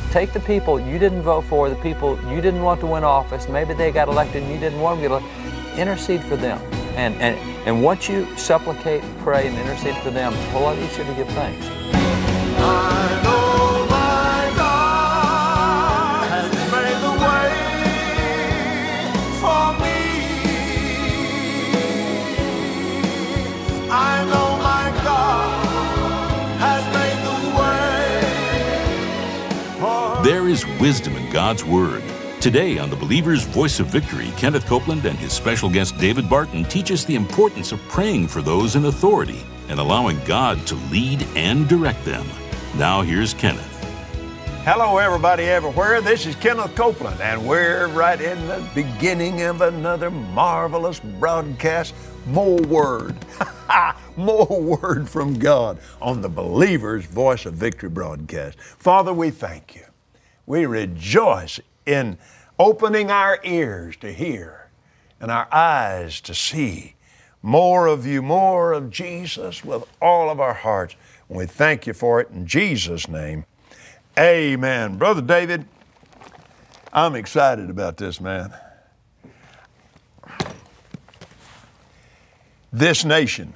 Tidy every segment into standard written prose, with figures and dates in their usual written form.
take the people you didn't vote for, the people you didn't want to win office, maybe they got elected and you didn't want them to get elected, intercede for them. And once you supplicate, pray, and intercede for them, it's a whole lot easier to give thanks. I know my God has made the way for me. I know my God has made the way for me. There is wisdom in God's Word. Today on The Believer's Voice of Victory, Kenneth Copeland and his special guest David Barton teach us the importance of praying for those in authority and allowing God to lead and direct them. Now here's Kenneth. Hello, everybody everywhere. This is Kenneth Copeland, and we're right in the beginning of another marvelous broadcast. More word, more word from God on the Believer's Voice of Victory broadcast. Father, we thank you. We rejoice in opening our ears to hear and our eyes to see more of you, more of Jesus with all of our hearts. And we thank you for it in Jesus' name. Amen. Brother David, I'm excited about this, man. This nation,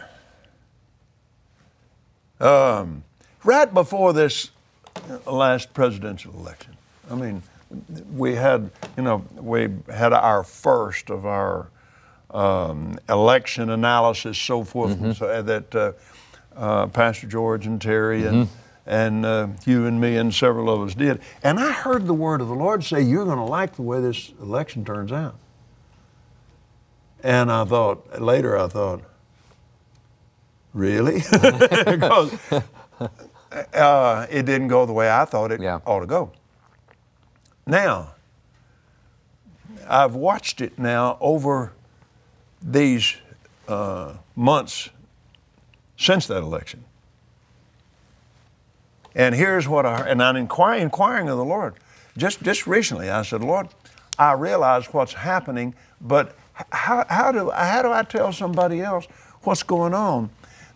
right before this last presidential election, I mean, we had our first of our election analysis, so forth, so that Pastor George and Terry and you and me and several of us did. And I heard the word of the Lord say, you're going to like the way this election turns out. And later I thought, really? Because it didn't go the way I thought it ought to go. Now, I've watched it now over these months since that election. And here's what I'm inquiring of the Lord. Just recently, I said, Lord, I realize what's happening, but how do I tell somebody else what's going on?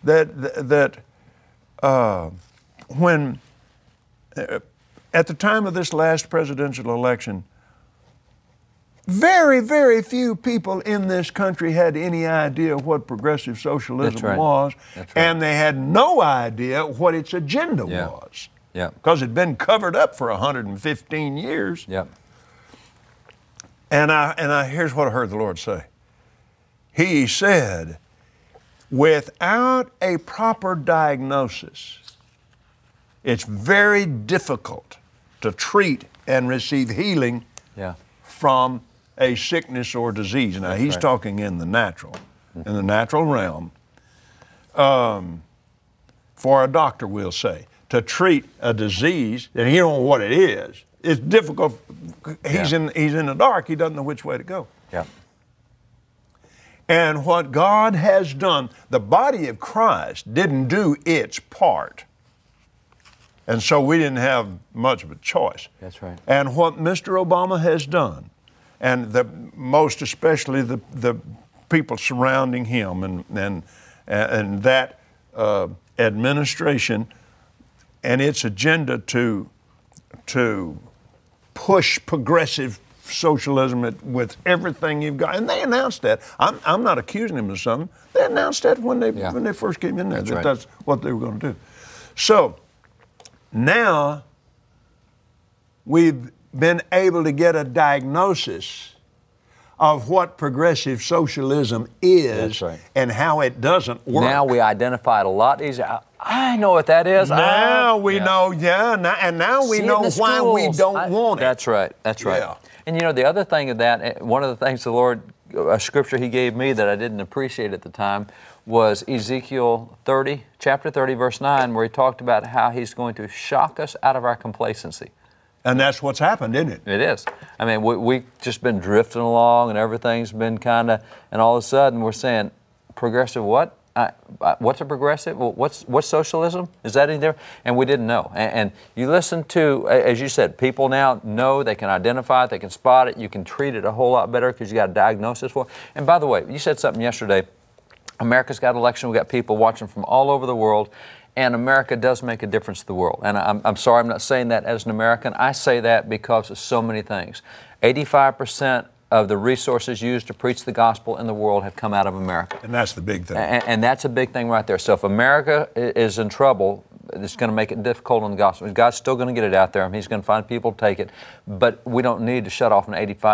When at the time of this last presidential election, very, very few people in this country had any idea what progressive socialism was, and they had no idea what its agenda was. Yeah. Because it'd been covered up for 115 years. Yeah. And here's what I heard the Lord say. He said, without a proper diagnosis, it's very difficult to treat and receive healing from a sickness or disease. Now, he's talking in the natural realm. For a doctor, we'll say, to treat a disease, and he don't know what it is. It's difficult. He's in the dark. He doesn't know which way to go. Yeah. And what God has done, the body of Christ didn't do its part. And so we didn't have much of a choice. That's right. And what Mr. Obama has done, and most especially the people surrounding him and that administration and its agenda to push progressive socialism with everything you've got, and they announced that. I'm not accusing them of something. They announced that when they first came in there. That's what they were going to do. So now we've been able to get a diagnosis of what progressive socialism is and how it doesn't work. Now we identify it a lot easier. I know what that is. Now we know, and now we know why we don't want it. That's right. Yeah. And the other thing of that, one of the things the Lord, a scripture He gave me that I didn't appreciate at the time was Ezekiel 30, chapter 30, verse 9, where He talked about how He's going to shock us out of our complacency. And that's what's happened, isn't it? It is. I mean, we've just been drifting along and everything's been and all of a sudden we're saying, progressive what? What's a progressive? Well, what's socialism? Is that in there? And we didn't know. And you listen to, as you said, people now know, they can identify it, they can spot it, you can treat it a whole lot better because you got a diagnosis for it. And by the way, you said something yesterday, America's got an election, we've got people watching from all over the world, And America does make a difference to the world. And I'm sorry, I'm not saying that as an American. I say that because of so many things. 85% of the resources used to preach the gospel in the world have come out of America. And that's the big thing. And that's a big thing right there. So if America is in trouble, it's going to make it difficult on the gospel. God's still going to get it out there, and He's going to find people to take it. But we don't need to shut off an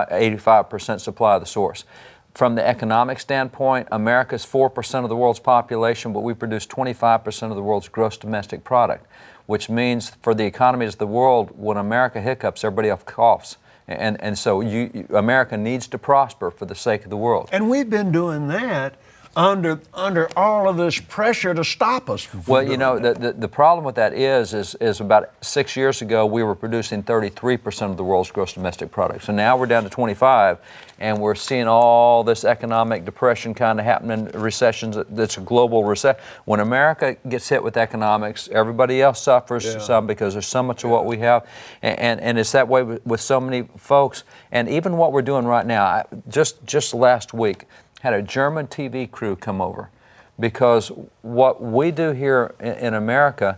85% supply of the source. From the economic standpoint, America is 4% of the world's population, but we produce 25% of the world's gross domestic product, which means for the economies of the world, when America hiccups, everybody else coughs. And so America needs to prosper for the sake of the world. And we've been doing that under all of this pressure to stop us from Well, doing you know, that. the problem with that is about 6 years ago, we were producing 33% of the world's gross domestic product. So now we're down to 25, and we're seeing all this economic depression kind of happening, recessions, that's a global recession. When America gets hit with economics, everybody else suffers some because there's so much of what we have. And it's that way with so many folks. And even what we're doing right now, just last week, had a German TV crew come over, because what we do here in America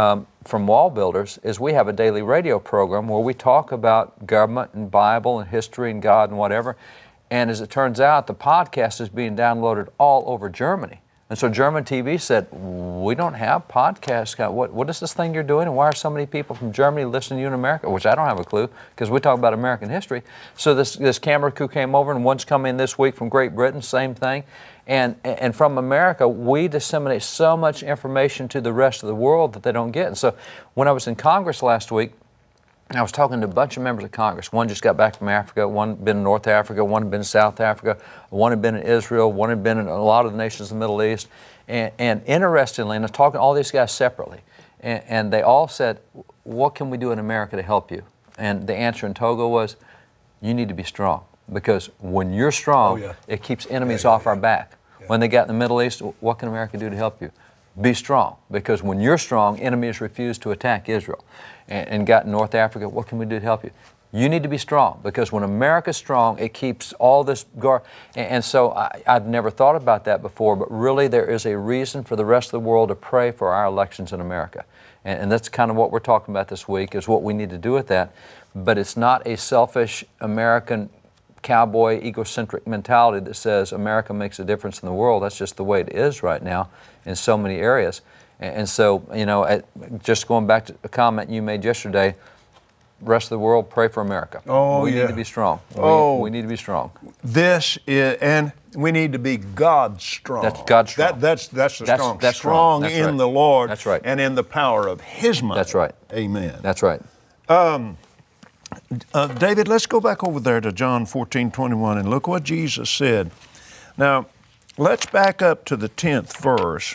from Wall Builders is we have a daily radio program where we talk about government and Bible and history and God and whatever. And as it turns out, the podcast is being downloaded all over Germany. And so German TV said, we don't have podcasts. What is this thing you're doing? And why are so many people from Germany listening to you in America? Which I don't have a clue, because we talk about American history. So this camera crew came over, and one's come in this week from Great Britain, same thing. And from America, we disseminate so much information to the rest of the world that they don't get. And so when I was in Congress last week, I was talking to a bunch of members of Congress. One just got back from Africa, one had been in North Africa, one had been in South Africa, one had been in Israel, one had been in a lot of the nations of the Middle East. And interestingly, and I was talking to all these guys separately, and they all said, what can we do in America to help you? And the answer in Togo was, you need to be strong. Because when you're strong, it keeps enemies off our back. When they got in the Middle East, what can America do to help you? Be strong, because when you're strong, enemies refuse to attack Israel. And got in North Africa, what can we do to help you? You need to be strong, because when America's strong, it keeps all this and so I've never thought about that before, but really there is a reason for the rest of the world to pray for our elections in America. And that's kind of what we're talking about this week, is what we need to do with that. But it's not a selfish American cowboy egocentric mentality that says America makes a difference in the world. That's just the way it is right now in so many areas. And so, you know, just going back to a comment you made yesterday, rest of the world, pray for America. We need to be strong. We need to be strong. This is, and we need to be God strong. That's God strong. That's the strong. That's strong That's in right. the Lord. That's right. And in the power of His might. That's right. Amen. That's right. David, let's go back over there to John 14:21 and look what Jesus said. Now, let's back up to the 10th verse.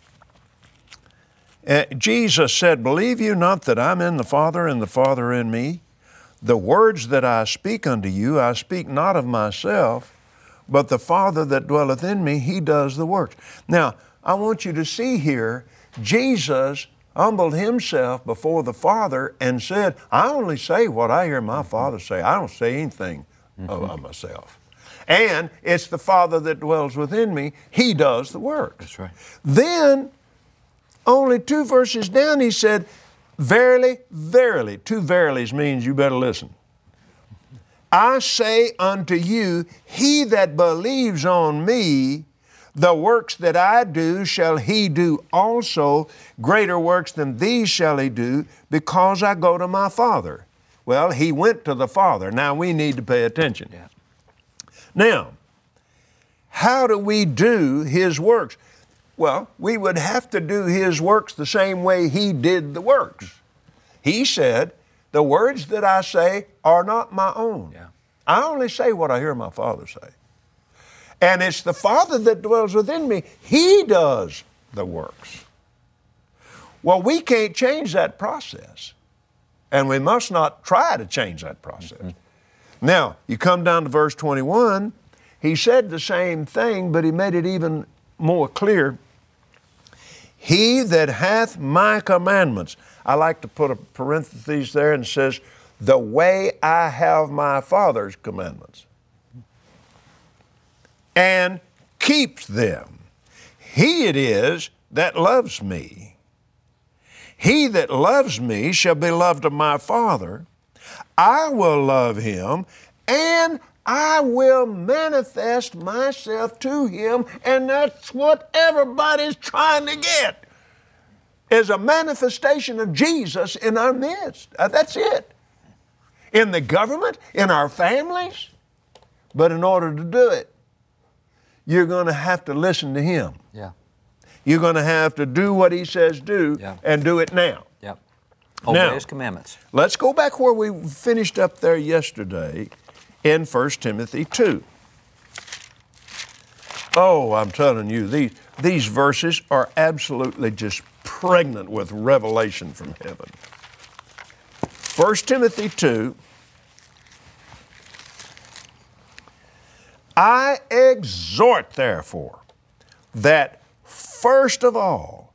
Jesus said, believe you not that I'm in the Father and the Father in me? The words that I speak unto you, I speak not of myself, but the Father that dwelleth in me, He does the works. Now, I want you to see here, Jesus humbled Himself before the Father and said, I only say what I hear my Father say. I don't say anything of myself. And it's the Father that dwells within me. He does the works. That's right. Then, only 2 verses down, He said, verily, verily. 2 verilys means you better listen. I say unto you, he that believes on me, the works that I do shall he do also. Greater works than these shall he do, because I go to my Father. Well, He went to the Father. Now we need to pay attention. Yeah. Now, how do we do His works? Well, we would have to do His works the same way He did the works. He said, the words that I say are not my own. Yeah. I only say what I hear my Father say. And it's the Father that dwells within me. He does the works. Well, we can't change that process. And we must not try to change that process. Mm-hmm. Now, you come down to verse 21. He said the same thing, but He made it even more clear. He that hath my commandments. I like to put a parenthesis there and says, the way I have my Father's commandments. And keeps them. He it is that loves me. He that loves me shall be loved of my Father. I will love him, and I will manifest myself to him. And that's what everybody's trying to get, is a manifestation of Jesus in our midst. That's it. In the government, in our families. But in order to do it, you're going to have to listen to him. Yeah. You're going to have to do what he says do, and do it now. Yep. Obey his commandments. Let's go back where we finished up there yesterday in 1 Timothy 2. Oh, I'm telling you, these verses are absolutely just pregnant with revelation from heaven. 1 Timothy 2, I exhort, therefore, that first of all,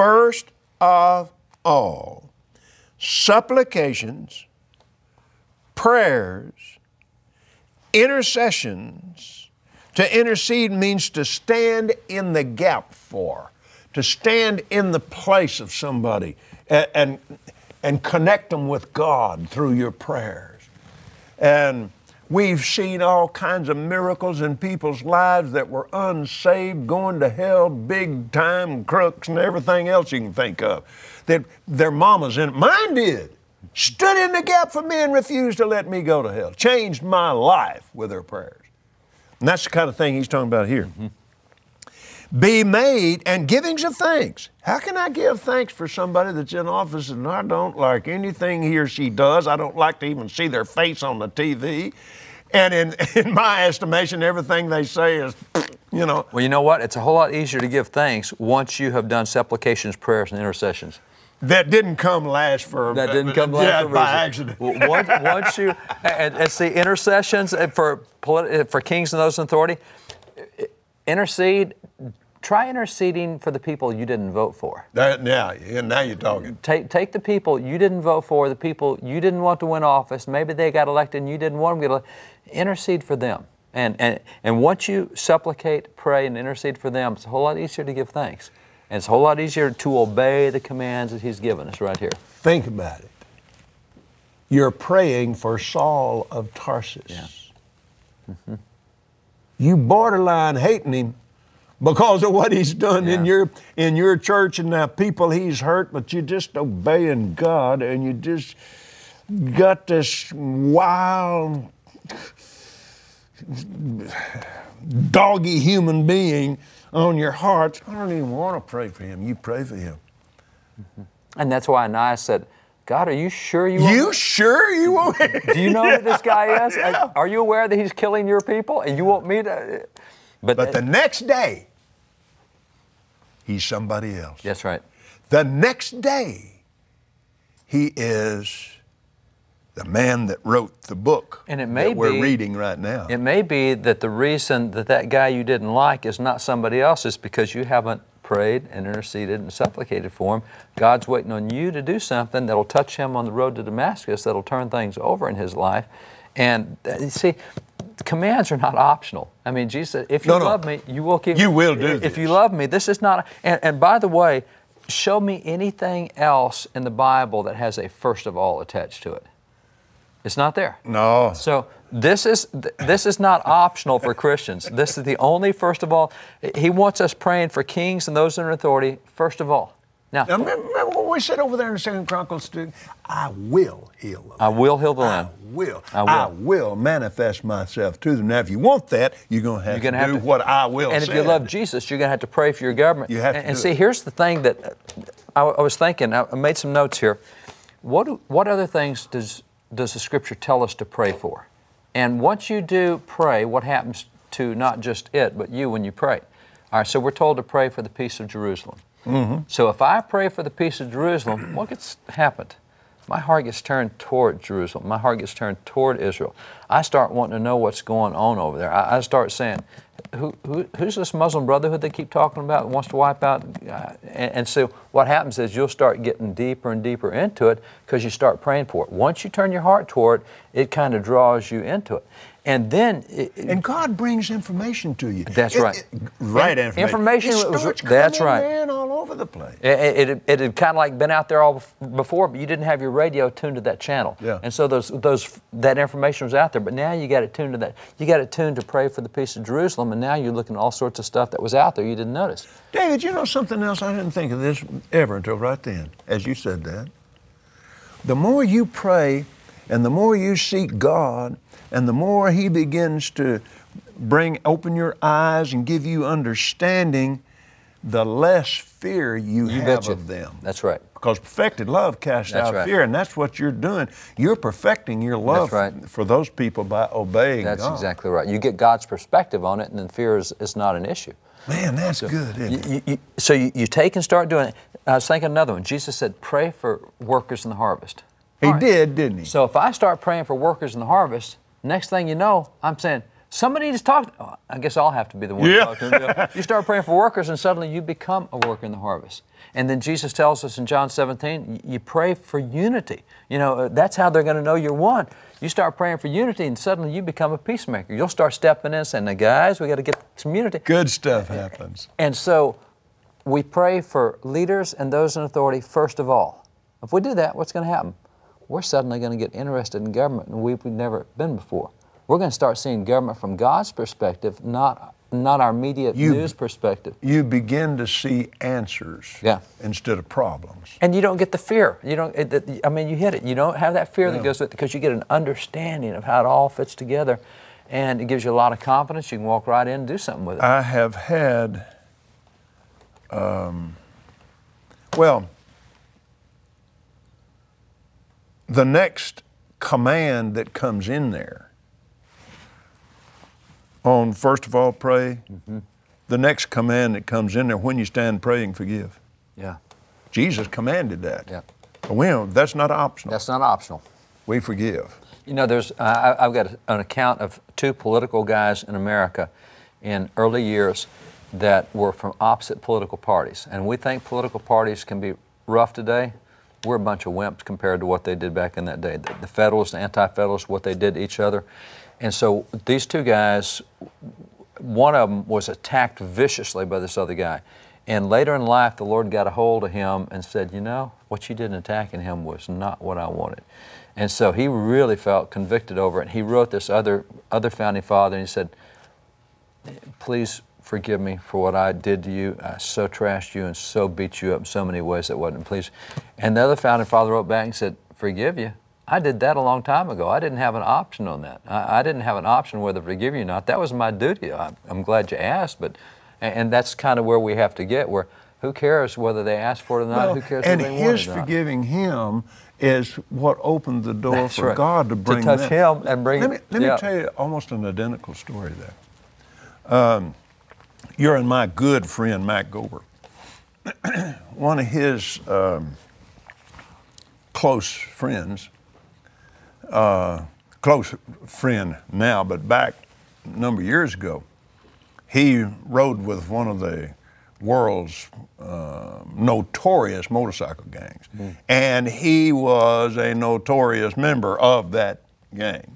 supplications, prayers, intercessions. To intercede means to stand in the gap for, to stand in the place of somebody and connect them with God through your prayers. And we've seen all kinds of miracles in people's lives that were unsaved, going to hell, big time crooks and everything else you can think of. That their mamas in it. Mine did. Stood in the gap for me and refused to let me go to hell. Changed my life with her prayers. And that's the kind of thing he's talking about here. Mm-hmm. Be made and givings of thanks. How can I give thanks for somebody that's in office and I don't like anything he or she does? I don't like to even see their face on the TV. And in my estimation, everything they say is, you know. Well, you know what? It's a whole lot easier to give thanks once you have done supplications, prayers, and intercessions. That didn't come last for by accident. Once you and see intercessions for kings and those in authority, intercede. Try interceding for the people you didn't vote for. Now you're talking. Take the people you didn't vote for, the people you didn't want to win office. Maybe they got elected and you didn't want them to get elected. Intercede for them. And once you supplicate, pray, and intercede for them, it's a whole lot easier to give thanks. And it's a whole lot easier to obey the commands that he's given us right here. Think about it. You're praying for Saul of Tarsus. Yeah. Mm-hmm. You borderline hating him because of what he's done in your church and the people he's hurt, but you're just obeying God and you just got this wild, doggy human being on your heart. I don't even want to pray for him. You pray for him. Mm-hmm. And that's why Ananias said, God, are you sure you won't? You sure you won't? Do you know who this guy is? Yeah. Are you aware that he's killing your people and you want me to? But the next day, he's somebody else. That's right. The next day, he is the man that wrote the book that we're reading right now. It may be that the reason that guy you didn't like is not somebody else, it's because you haven't prayed and interceded and supplicated for him. God's waiting on you to do something that'll touch him on the road to Damascus, that'll turn things over in his life. And you see, the commands are not optional. I mean, Jesus said, if you love me, you will keep. You will do this. If you love me, this is not. And by the way, show me anything else in the Bible that has a first of all attached to it. It's not there. No. So this is not optional for Christians. This is the only first of all. He wants us praying for kings and those in authority first of all. Now remember what we said over there in 2 Chronicles 2? I will heal them. I will heal the land. I will manifest myself to them. Now, if you want that, you're going to have to do what I will say. And if you love Jesus, you're going to have to pray for your government. You have to and see, here's the thing that I was thinking. I made some notes here. What other things does the Scripture tell us to pray for? And once you do pray, what happens to not just it, but you when you pray? All right, so we're told to pray for the peace of Jerusalem. Mm-hmm. So if I pray for the peace of Jerusalem, what gets happened? My heart gets turned toward Jerusalem. My heart gets turned toward Israel. I start wanting to know what's going on over there. I start saying, who's this Muslim Brotherhood they keep talking about that wants to wipe out? And so what happens is you'll start getting deeper and deeper into it because you start praying for it. Once you turn your heart toward it, it kind of draws you into it. And then... and God brings information to you. That's right. Right information. Information. It starts coming in all over over the place. It had kind of like been out there all before, but you didn't have your radio tuned to that channel. Yeah. And so that information was out there, but now you got it tuned to that. You got it tuned to pray for the peace of Jerusalem, and now you're looking at all sorts of stuff that was out there you didn't notice. David, you know something else? I didn't think of this ever until right then, as you said that. The more you pray and the more you seek God and the more He begins to open your eyes and give you understanding, the less fear you have betcha. of them. That's right. Because perfected love casts That's out right. fear, and that's what you're doing. You're perfecting your love That's right. for those people by obeying That's God. exactly right. You get God's perspective on it, and then fear is not an issue. Man, that's good, isn't it? So you take and start doing it. I was thinking another one. Jesus said, pray for workers in the harvest. He All right. did, didn't he? So if I start praying for workers in the harvest, next thing you know, I'm saying, somebody just talk. Oh, I guess I'll have to be the one to talk to them. You start praying for workers, and suddenly you become a worker in the harvest. And then Jesus tells us in John 17, you pray for unity. You know, that's how they're going to know you're one. You start praying for unity, and suddenly you become a peacemaker. You'll start stepping in and saying, now guys, we got to get some unity. Good stuff happens. And so we pray for leaders and those in authority first of all. If we do that, what's going to happen? We're suddenly going to get interested in government in a way we've never been before. We're going to start seeing government from God's perspective, not our immediate news perspective. You begin to see answers instead of problems. And you don't get the fear. You don't. You hit it. You don't have that fear that goes with it because you get an understanding of how it all fits together, and it gives you a lot of confidence. You can walk right in and do something with it. I have had, the next command that comes in there on first of all pray, the next command that comes in there, when you stand praying, forgive. Yeah. Jesus commanded that. Yeah. But that's not optional. That's not optional. We forgive. You know, I've got an account of two political guys in America in early years that were from opposite political parties. And we think political parties can be rough today. We're a bunch of wimps compared to what they did back in that day. The Federalists, the Anti-Federalists, what they did to each other. And so these two guys, one of them was attacked viciously by this other guy. And later in life, the Lord got a hold of him and said, you know, what you did in attacking him was not what I wanted. And so he really felt convicted over it. He wrote this other founding father, and he said, please forgive me for what I did to you. I so trashed you and so beat you up in so many ways that wasn't pleased. And the other founding father wrote back and said, forgive you. I did that a long time ago. I didn't have an option on that. I didn't have an option whether to forgive you or not. That was my duty. I'm glad you asked, and that's kind of where we have to get, where who cares whether they asked for it or not, who cares whether they wanted it or not. And his forgiving him is what opened the door for God to bring to touch him and bring Let me tell you almost an identical story there. You're and my good friend, Mac Gober. One of his close friends, close friend now, but back a number of years ago, he rode with one of the world's notorious motorcycle gangs. And he was a notorious member of that gang.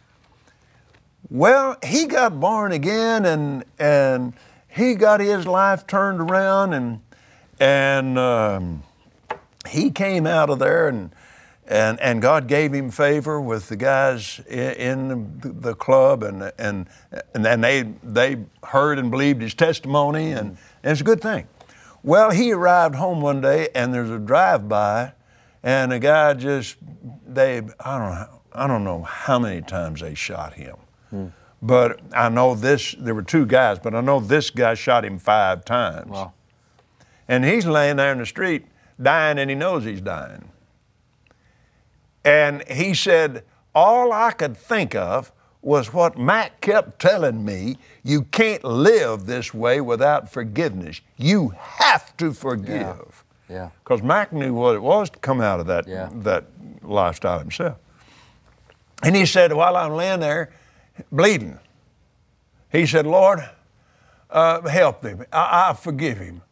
Well, he got born again and he got his life turned around and he came out of there and God gave him favor with the guys in the club and they heard and believed his testimony and it's a good thing. Well, he arrived home one day and there's a drive-by and a guy I don't know how many times they shot him. But I know there were two guys, but I know this guy shot him 5 times. Wow. And he's laying there in the street dying and he knows he's dying. And he said, all I could think of was what Mac kept telling me, you can't live this way without forgiveness. You have to forgive. Yeah. Because Mac knew what it was to come out of that lifestyle himself. And he said, while I'm laying there bleeding, he said, Lord, help him. I forgive him.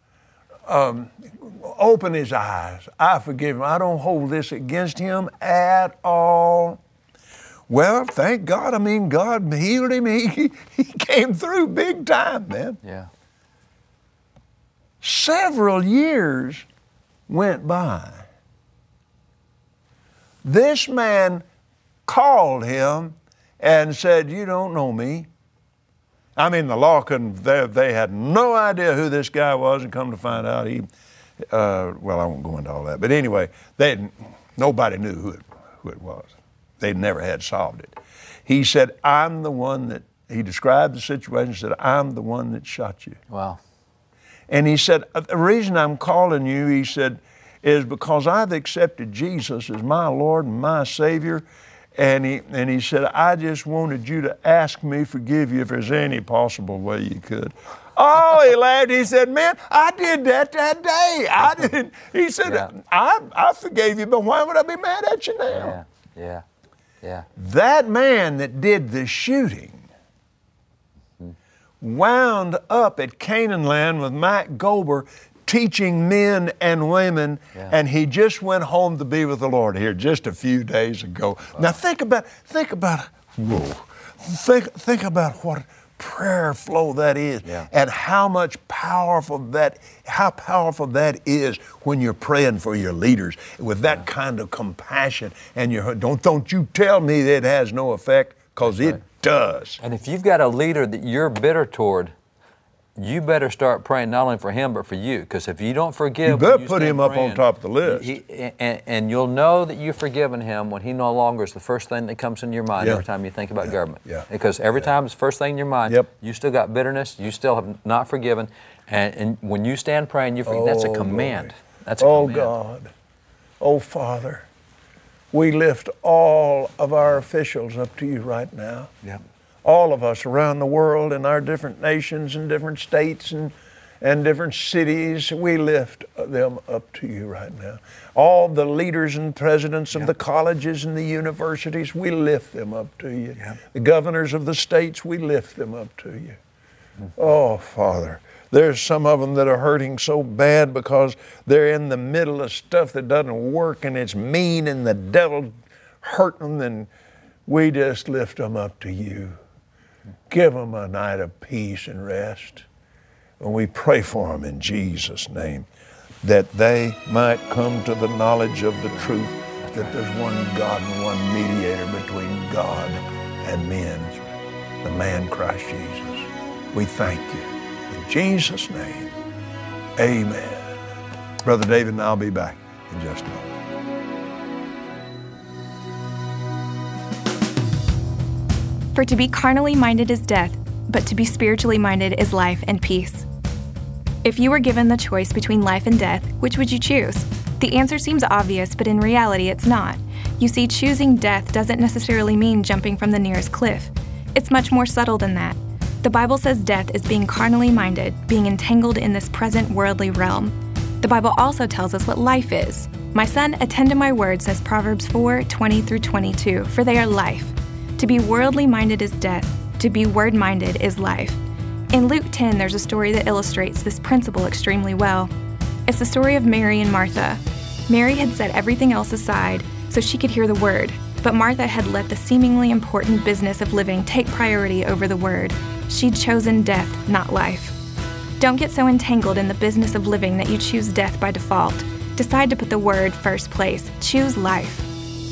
Open his eyes. I forgive him. I don't hold this against him at all. Well, thank God. I mean, God healed him. He came through big time, man. Yeah. Several years went by. This man called him and said, "You don't know me." I mean, the law couldn't, they had no idea who this guy was, and come to find out well, I won't go into all that. But anyway, nobody knew who it was. They never had solved it. He said, "I'm the one that," he described the situation, said, "I'm the one that shot you." Wow. And he said, "The reason I'm calling you," he said, "is because I've accepted Jesus as my Lord and my Savior." And he said, "I just wanted you to ask me, forgive you if there's any possible way you could." Oh, he laughed. He said, "Man, I did that day. I didn't." He said, Yeah. I forgave you, but why would I be mad at you now?" Yeah. That man that did the shooting wound up at Canaan land with Matt Gober teaching men and women, and he just went home to be with the Lord here just a few days ago. Wow. Now think about what prayer flow that is, and how powerful that is when you're praying for your leaders with that kind of compassion. And don't you tell me that it has no effect, because it does. And if you've got a leader that you're bitter toward, you better start praying not only for him but for you, because if you don't forgive, you better put him up on top of the list. And you'll know that you've forgiven him when he no longer is the first thing that comes in your mind every time you think about government. Because every time it's the first thing in your mind, you still got bitterness, you still have not forgiven, and when you stand praying, you forgive. That's a command. Boy. That's a command. Oh God, oh Father, we lift all of our officials up to you right now. All of us around the world, in our different nations and different states and different cities, we lift them up to you right now. All the leaders and presidents of the colleges and the universities, we lift them up to you. The governors of the states, we lift them up to you. Oh, Father, there's some of them that are hurting so bad because they're in the middle of stuff that doesn't work, and it's mean, and the devil hurting them, and we just lift them up to you. Give them a night of peace and rest. And we pray for them in Jesus' name, that they might come to the knowledge of the truth that there's one God and one mediator between God and men, the man Christ Jesus. We thank you. In Jesus' name, amen. Brother David and I'll be back in just a moment. For to be carnally minded is death, but to be spiritually minded is life and peace. If you were given the choice between life and death, which would you choose? The answer seems obvious, but in reality it's not. You see, choosing death doesn't necessarily mean jumping from the nearest cliff. It's much more subtle than that. The Bible says death is being carnally minded, being entangled in this present worldly realm. The Bible also tells us what life is. "My son, attend to my word," says Proverbs 4:20-22, for they are life. To be worldly minded is death. To be word minded is life. In Luke 10, there's a story that illustrates this principle extremely well. It's the story of Mary and Martha. Mary had set everything else aside so she could hear the word, but Martha had let the seemingly important business of living take priority over the word. She'd chosen death, not life. Don't get so entangled in the business of living that you choose death by default. Decide to put the word first place. Choose life.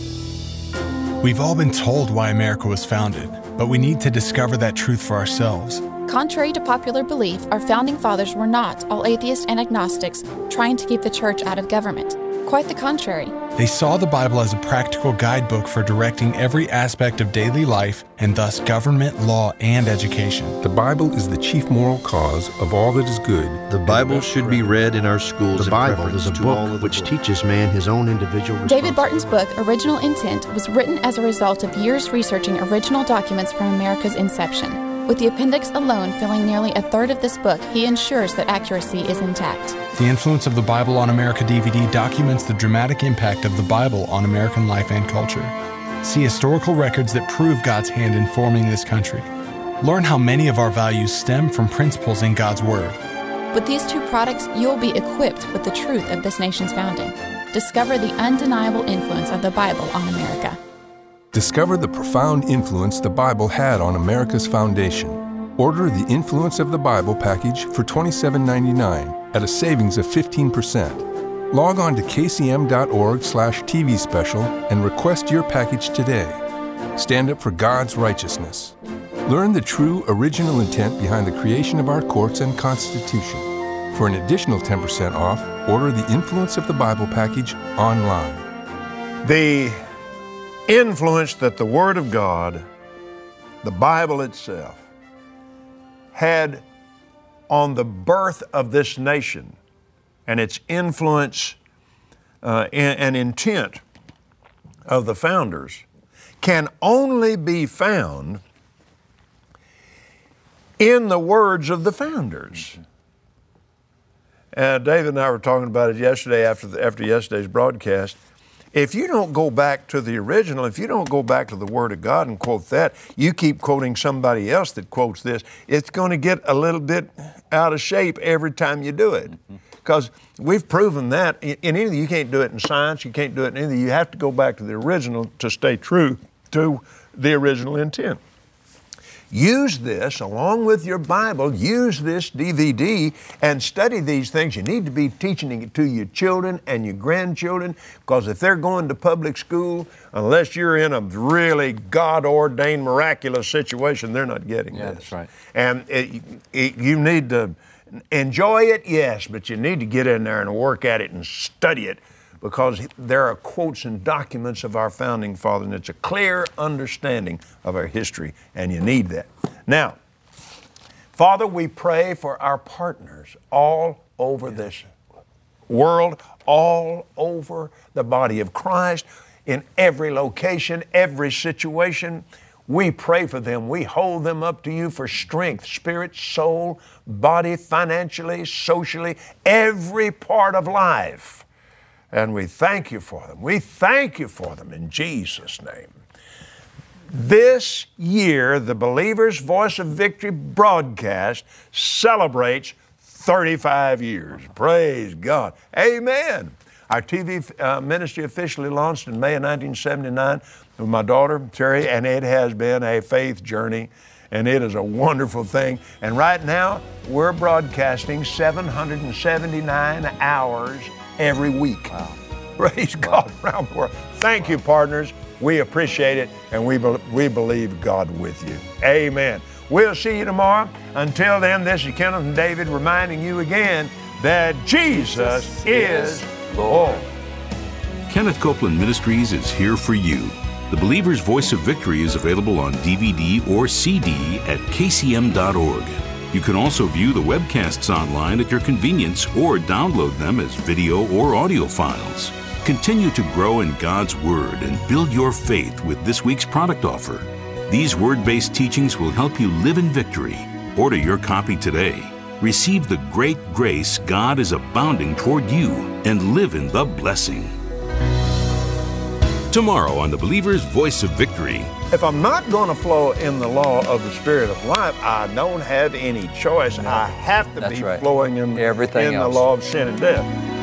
We've all been told why America was founded, but we need to discover that truth for ourselves. Contrary to popular belief, our founding fathers were not all atheists and agnostics trying to keep the church out of government. Quite the contrary. They saw the Bible as a practical guidebook for directing every aspect of daily life, and thus government, law, and education. The Bible is the chief moral cause of all that is good. The Bible should be read in our schools. The Bible is a book which teaches man his own individual responsibility. David Barton's book, Original Intent, was written as a result of years researching original documents from America's inception. With the appendix alone filling nearly a third of this book, he ensures that accuracy is intact. The Influence of the Bible on America DVD documents the dramatic impact of the Bible on American life and culture. See historical records that prove God's hand in forming this country. Learn how many of our values stem from principles in God's Word. With these two products, you'll be equipped with the truth of this nation's founding. Discover the undeniable influence of the Bible on America. Discover the profound influence the Bible had on America's foundation. Order the Influence of the Bible package for $27.99 at a savings of 15%. Log on to kcm.org/TV special and request your package today. Stand up for God's righteousness. Learn the true original intent behind the creation of our courts and Constitution. For an additional 10% off, order the Influence of the Bible package online. The influence that the Word of God, the Bible itself, had on the birth of this nation and its influence and intent of the founders can only be found in the words of the founders. David and I were talking about it yesterday after yesterday's broadcast. If you don't go back to the original, if you don't go back to the Word of God and quote that, you keep quoting somebody else that quotes this, it's going to get a little bit out of shape every time you do it. Because we've proven that in anything. You can't do it in science, you can't do it in anything. You have to go back to the original to stay true to the original intent. Use this along with your Bible, use this DVD and study these things. You need to be teaching it to your children and your grandchildren, because if they're going to public school, unless you're in a really God-ordained miraculous situation, they're not getting this. That's right. And you need to enjoy it, yes, but you need to get in there and work at it and study it, because there are quotes and documents of our founding fathers, and it's a clear understanding of our history, and you need that. Now, Father, we pray for our partners all over this world, all over the body of Christ, in every location, every situation. We pray for them. We hold them up to you for strength, spirit, soul, body, financially, socially, every part of life. And we thank you for them. We thank you for them in Jesus' name. This year, the Believer's Voice of Victory broadcast celebrates 35 years. Praise God. Amen. Our TV ministry officially launched in May of 1979 with my daughter, Terry, and it has been a faith journey, and it is a wonderful thing. And right now, we're broadcasting 779 hours every week. Wow. Praise God around the world. Thank you, partners. We appreciate it, and we believe God with you. Amen. We'll see you tomorrow. Until then, this is Kenneth and David reminding you again that Jesus is Lord. Kenneth Copeland Ministries is here for you. The Believer's Voice of Victory is available on DVD or CD at kcm.org. You can also view the webcasts online at your convenience or download them as video or audio files. Continue to grow in God's Word and build your faith with this week's product offer. These Word-based teachings will help you live in victory. Order your copy today. Receive the great grace God is abounding toward you and live in the blessing. Tomorrow on The Believer's Voice of Victory. If I'm not going to flow in the law of the Spirit of life, I don't have any choice. I have to be flowing in Everything the else. law of sin and death.